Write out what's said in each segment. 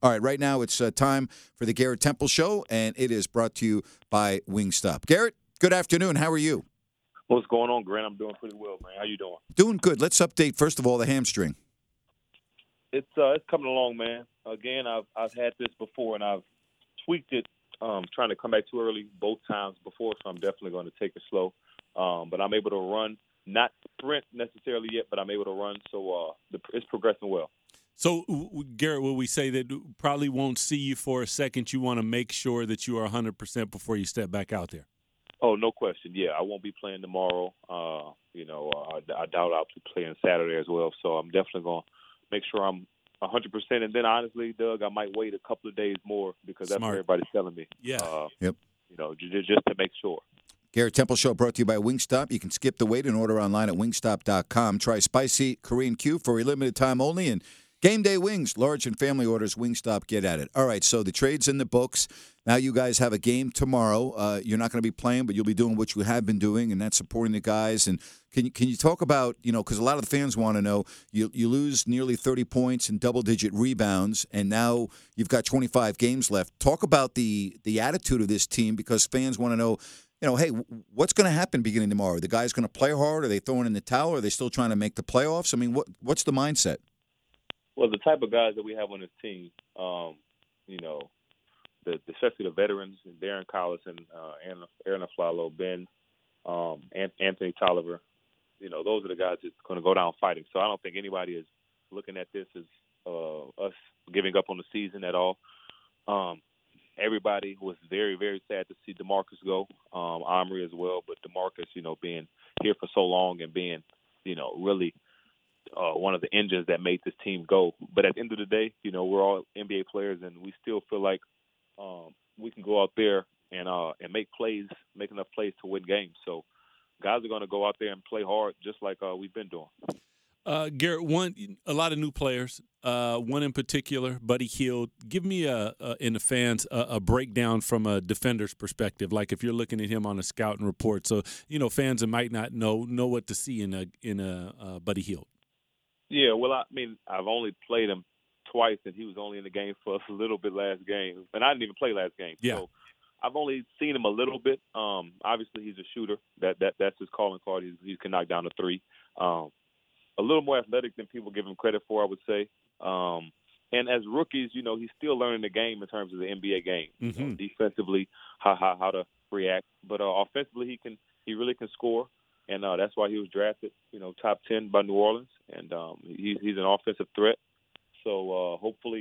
All right, right now it's time for the Garrett Temple Show, and it is brought to you by Wingstop. Garrett, good afternoon. How are you? What's going on, Grant? I'm doing pretty well, man. How you doing? Doing good. Let's update, first of all, the hamstring. It's coming along, man. Again, I've had this before, and I've tweaked it, trying to come back too early both times before, so I'm definitely going to take it slow. But I'm able to run, not sprint necessarily yet, but I'm able to run, so it's progressing well. So, Garrett, will we say that probably won't see you for a second? You want to make sure that you are 100% before you step back out there? Oh, no question. Yeah, I won't be playing tomorrow. I doubt I'll be playing Saturday as well, so I'm definitely going to make sure I'm 100%. And then, honestly, Doug, I might wait a couple of days more because that's what everybody's telling me. Yeah. Yep. Just to make sure. Garrett Temple Show brought to you by Wingstop. You can skip the wait and order online at wingstop.com. Try spicy Korean Q for a limited time only, and game day wings, large and family orders, Wingstop, get at it. All right, so the trade's in the books. Now you guys have a game tomorrow. You're not going to be playing, but you'll be doing what you have been doing, and that's supporting the guys. And can you talk about, because a lot of the fans want to know, you lose nearly 30 points and double-digit rebounds, and now you've got 25 games left. Talk about the attitude of this team, because fans want to know, hey, what's going to happen beginning tomorrow? Are the guys going to play hard? Are they throwing in the towel? Are they still trying to make the playoffs? I mean, what's the mindset? Well, the type of guys that we have on this team, especially the veterans, Darren Collison, Aaron Aflalo, Ben, Anthony Tolliver, those are the guys that's going to go down fighting. So I don't think anybody is looking at this as us giving up on the season at all. Everybody was very, very sad to see DeMarcus go, Omri as well, but DeMarcus, being here for so long and being, really one of the engines that made this team go. But at the end of the day, we're all NBA players, and we still feel like we can go out there and make enough plays to win games. So guys are going to go out there and play hard just like we've been doing. Garrett, a lot of new players, one in particular, Buddy Hield. Give me, in the fans, a breakdown from a defender's perspective, like if you're looking at him on a scouting report. So, fans that might not know what to see in a Buddy Hield. Yeah, well, I've only played him twice, and he was only in the game for a little bit last game. And I didn't even play last game. Yeah. So I've only seen him a little bit. Obviously, he's a shooter. That's his calling card. He can knock down a three. A little more athletic than people give him credit for, I would say. And as rookies, he's still learning the game in terms of the NBA game. Mm-hmm. Defensively, how to react. But offensively, he really can score. And that's why he was drafted, top 10 by New Orleans. And he's an offensive threat. So hopefully,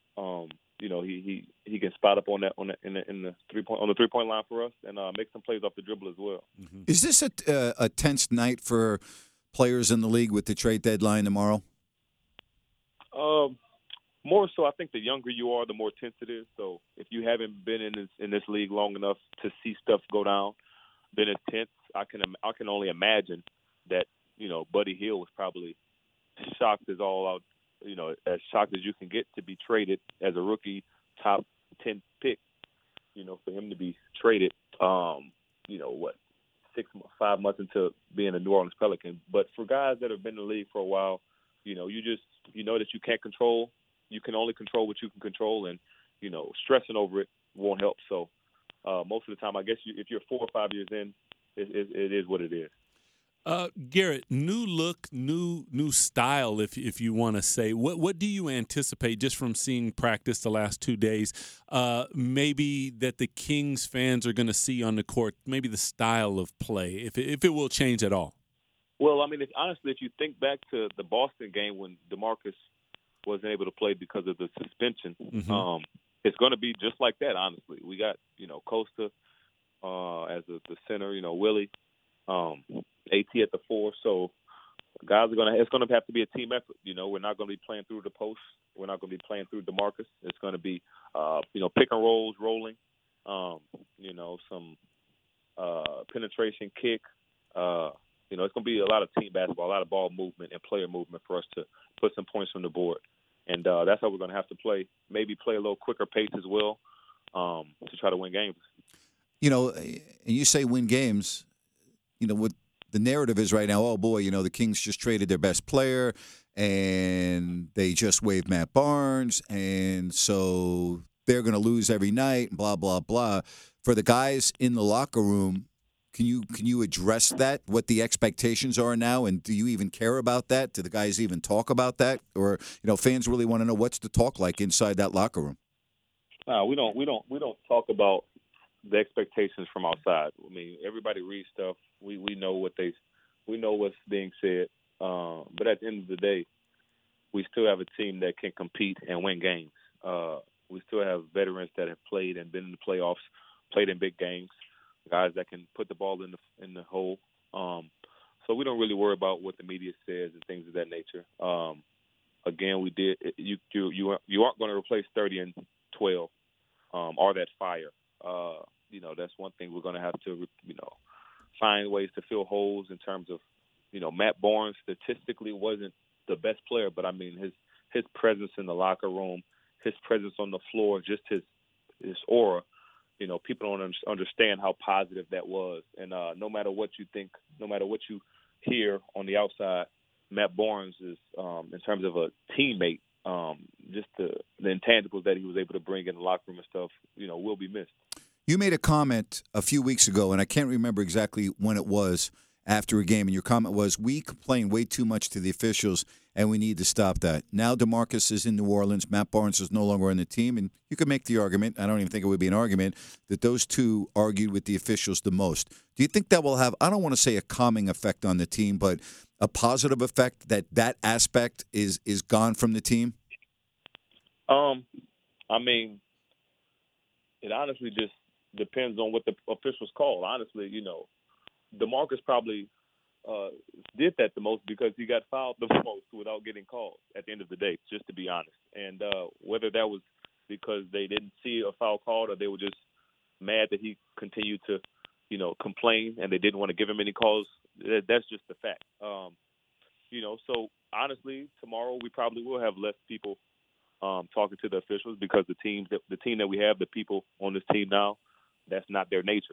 he can spot up on the 3-point line for us and make some plays off the dribble as well. Mm-hmm. Is this a tense night for players in the league with the trade deadline tomorrow? More so, I think the younger you are, the more tense it is. So if you haven't been in this league long enough to see stuff go down, then it's tense. I can only imagine that Buddy Hield was probably shocked as all out, as shocked as you can get to be traded as a rookie, top 10 pick. For him to be traded, 5 months into being a New Orleans Pelican. But for guys that have been in the league for a while, you know that you can't control. You can only control what you can control, and stressing over it won't help. So most of the time, I guess if you're 4 or 5 years in, it is what it is. Garrett, new look, new style, if you want to say. What do you anticipate just from seeing practice the last 2 days? Maybe that the Kings fans are going to see on the court. Maybe the style of play, if it will change at all. Well, honestly, if you think back to the Boston game when DeMarcus wasn't able to play because of the suspension, Mm-hmm. It's going to be just like that. Honestly, we got Costa as the center, Willie. AT at the 4, so guys it's going to have to be a team effort. We're not going to be playing through the post. We're not going to be playing through DeMarcus. It's going to be, pick and rolls, rolling, some penetration, kick. It's going to be a lot of team basketball, a lot of ball movement and player movement for us to put some points on the board. And that's how we're going to have to play. Maybe play a little quicker pace as well to try to win games. And you say win games, what the narrative is right now, oh, boy, the Kings just traded their best player, and they just waived Matt Barnes, and so they're going to lose every night, and blah, blah, blah. For the guys in the locker room, can you address that, what the expectations are now, and do you even care about that? Do the guys even talk about that? Or, fans really want to know what's the talk like inside that locker room? No, we don't talk about the expectations from outside. I mean, everybody reads stuff. We know what's being said. But at the end of the day, we still have a team that can compete and win games. We still have veterans that have played and been in the playoffs, played in big games, guys that can put the ball in the hole. So we don't really worry about what the media says and things of that nature. Again, you aren't going to replace 30 and 12 or that fire. That's one thing we're going to have to find ways to fill holes in terms of Matt Barnes statistically wasn't the best player, but I mean his presence in the locker room, his presence on the floor, just his aura. People don't understand how positive that was. And no matter what you think, no matter what you hear on the outside, Matt Barnes is, in terms of a teammate, just the intangibles that he was able to bring in the locker room and stuff, will be missed. You made a comment a few weeks ago, and I can't remember exactly when it was, after a game, and your comment was, we complain way too much to the officials, and we need to stop that. Now DeMarcus is in New Orleans. Matt Barnes is no longer on the team, and you could make the argument, I don't even think it would be an argument, that those two argued with the officials the most. Do you think that will have, I don't want to say a calming effect on the team, but a positive effect, that aspect is gone from the team? I mean, it honestly just depends on what the officials call. Honestly, DeMarcus probably did that the most because he got fouled the most without getting called at the end of the day, just to be honest. And whether that was because they didn't see a foul called or they were just mad that he continued to, complain and they didn't want to give him any calls, that's just the fact. So honestly, tomorrow we probably will have less people talking to the officials because the team that we have, the people on this team now, that's not their nature.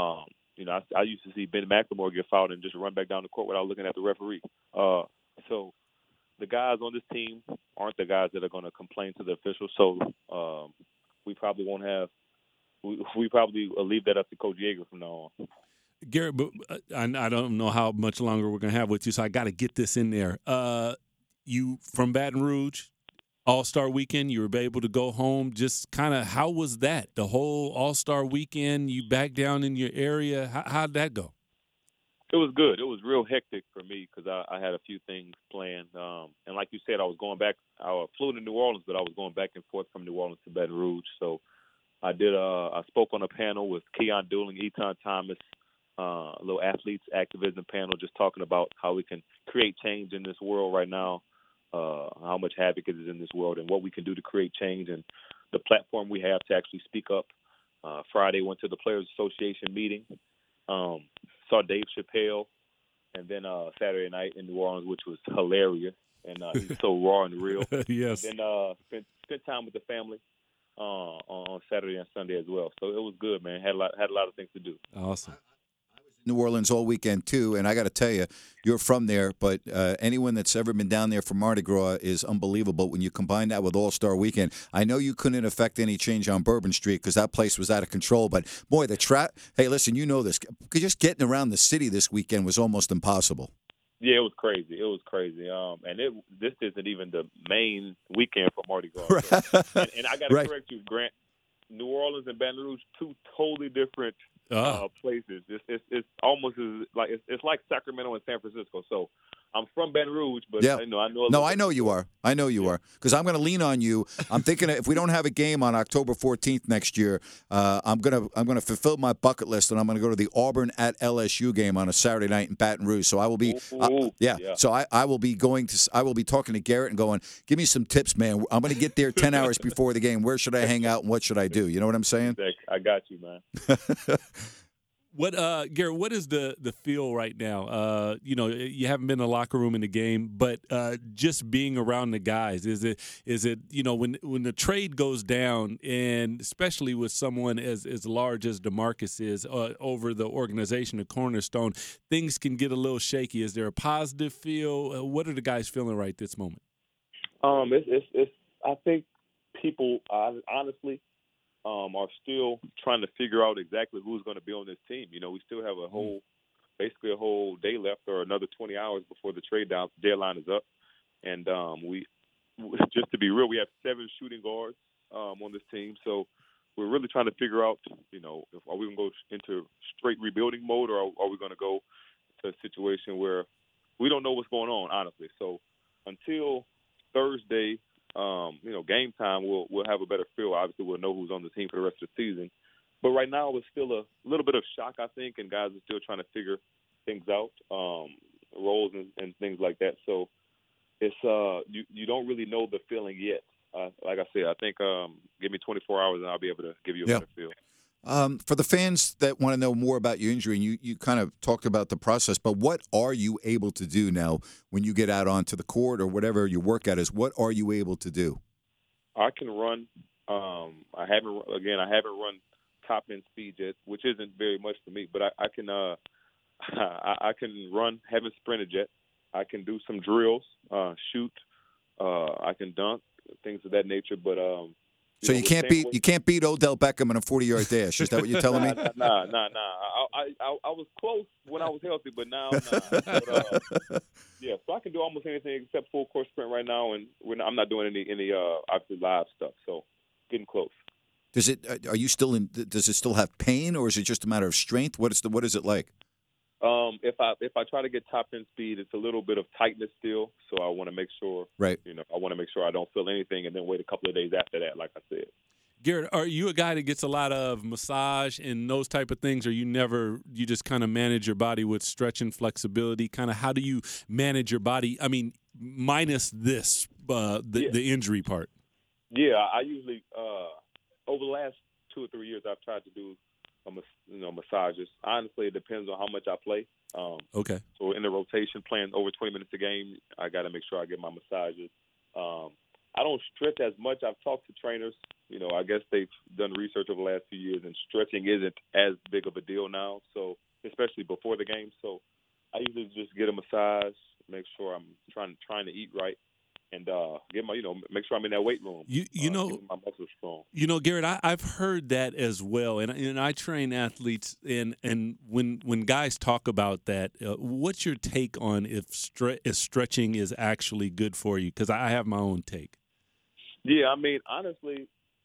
I used to see Ben McLemore get fouled and just run back down the court without looking at the referee. So the guys on this team aren't the guys that are going to complain to the officials. So we probably won't have – we probably will leave that up to Coach Yeager from now on. Garrett, but I don't know how much longer we're going to have with you, so I got to get this in there. You from Baton Rouge, All-Star Weekend, you were able to go home. Just kind of how was that? The whole All-Star Weekend, you back down in your area. How'd that go? It was good. It was real hectic for me because I had a few things planned. And like you said, I was going back. I flew to New Orleans, but I was going back and forth from New Orleans to Baton Rouge. So I spoke on a panel with Keon Dooling, Eton Thomas, a little athletes activism panel, just talking about how we can create change in this world right now. How much havoc is in this world and what we can do to create change and the platform we have to actually speak up. Friday went to the Players Association meeting, saw Dave Chappelle, and then Saturday night in New Orleans, which was hilarious. And he's so raw and real. Yes. And then spent time with the family on Saturday and Sunday as well. So it was good, man. Had a lot of things to do. Awesome. New Orleans all weekend too, and I got to tell you, you're from there, but anyone that's ever been down there for Mardi Gras is unbelievable. When you combine that with All-Star Weekend, I know you couldn't affect any change on Bourbon Street because that place was out of control. But boy, hey, listen, you know this. Just getting around the city this weekend was almost impossible. Yeah, it was crazy. And this isn't even the main weekend for Mardi Gras. Right. So, and I got to correct you, Grant. New Orleans and Baton Rouge, two totally different places. It's almost it's like Sacramento and San Francisco. So I'm from Baton Rouge, but yeah. I know. I know you are. I know you are because I'm going to lean on you. I'm thinking if we don't have a game on October 14th next year, I'm gonna fulfill my bucket list and I'm going to go to the Auburn at LSU game on a Saturday night in Baton Rouge. So I will be, So I will be I will be talking to Garrett and going, give me some tips, man. I'm going to get there 10 hours before the game. Where should I hang out and what should I do? You know what I'm saying? I got you, man. What Garrett, what is the feel right now? You haven't been in the locker room in the game, but just being around the guys, is it when the trade goes down, and especially with someone as large as DeMarcus is over the organization, the cornerstone, things can get a little shaky. Is there a positive feel? What are the guys feeling right this moment? It's I think people honestly are still trying to figure out exactly who's going to be on this team. We still have basically a whole day left, or another 20 hours before the trade deadline is up. And we just to be real, we have 7 shooting guards on this team. So we're really trying to figure out, are we going to go into straight rebuilding mode, or are we going to go to a situation where we don't know what's going on, honestly. So until Thursday, game time, we'll have a better feel. Obviously, we'll know who's on the team for the rest of the season. But right now, it's still a little bit of shock, I think, and guys are still trying to figure things out, roles and things like that. So it's you don't really know the feeling yet. Like I said, I think give me 24 hours and I'll be able to give you a better feel. For the fans that want to know more about your injury, and you kind of talked about the process, but what are you able to do now when you get out onto the court or whatever your workout is? What are you able to do? I can run. I haven't run top end speed yet, which isn't very much for me, but I can I can run. Haven't sprinted yet. I can do some drills, shoot. I can dunk, things of that nature, but. So you can't beat Odell Beckham in a 40-yard dash. Is that what you're telling me? Nah. I was close when I was healthy, but now, nah. But, yeah, so I can do almost anything except full court sprint right now, and I'm not doing any obviously live stuff. So getting close. Does it still have pain, or is it just a matter of strength? What is it like? If I try to get top end speed, it's a little bit of tightness still. So I want to make sure, right? I want to make sure I don't feel anything, and then wait a couple of days after that, like I said. Garrett, are you a guy that gets a lot of massage and those type of things, or you just kind of manage your body with stretch and flexibility? Kind of how do you manage your body? I mean, minus this the injury part. Yeah, I usually over the last 2 or 3 years, I've tried to do massages. Honestly, it depends on how much I play. Okay. So in the rotation, playing over 20 minutes a game, I got to make sure I get my massages. I don't stretch as much. I've talked to trainers. I guess they've done research over the last few years, and stretching isn't as big of a deal now. So especially before the game. So I usually just get a massage, make sure I'm trying to eat right, and get my make sure I'm in that weight room. My muscles strong. Garrett, I've heard that as well, and I train athletes, and when guys talk about that, what's your take on if stretching is actually good for you? Because I have my own take. Yeah, I mean, honestly,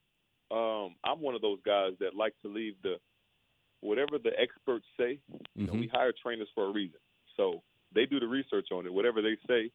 I'm one of those guys that like to leave whatever the experts say. We hire trainers for a reason, so they do the research on it. Whatever they say.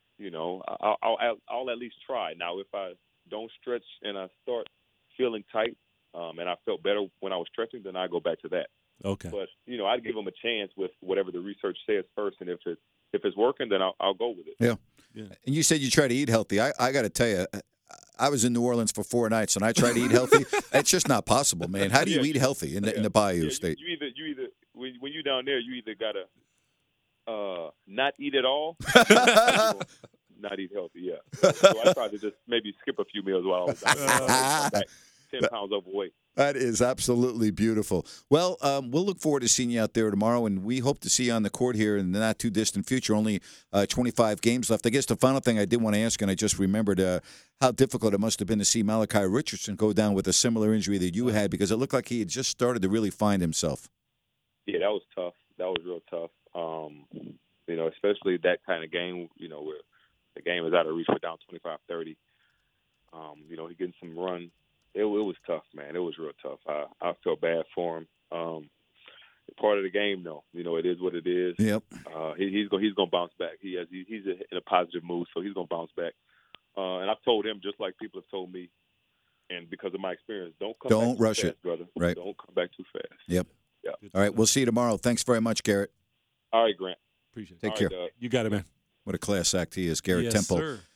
I'll at least try. Now, if I don't stretch and I start feeling tight, and I felt better when I was stretching, then I go back to that. Okay. But I'd give them a chance with whatever the research says first, and if it's working, then I'll go with it. Yeah. And you said you try to eat healthy. I got to tell you, I was in New Orleans for 4 nights, and I tried to eat healthy. It's just not possible, man. How do you eat healthy in the Bayou State? You either when you're down there, you either gotta not eat at all, not eat healthy, yeah. So I tried to just maybe skip a few meals while I was down there. 10 pounds overweight. That is absolutely beautiful. Well, we'll look forward to seeing you out there tomorrow, and we hope to see you on the court here in the not-too-distant future. Only 25 games left. I guess the final thing I did want to ask, and I just remembered how difficult it must have been to see Malachi Richardson go down with a similar injury that you had, because it looked like he had just started to really find himself. Yeah, that was tough. That was real tough. Especially that kind of game, where the game is out of reach. We're down 25-30. He getting some run. It was tough, man. It was real tough. I felt bad for him. Part of the game, though. It is what it is. Yep. He's gonna bounce back. He's in a positive mood, so he's gonna bounce back. And I've told him, just like people have told me, and because of my experience, don't rush it, brother. Right. Don't come back too fast. Yep. Yeah. All right. We'll see you tomorrow. Thanks very much, Garrett. All right, Grant. Appreciate it. Take care. Right, you got it, man. What a class act he is, Garrett Yes, Temple. Sir.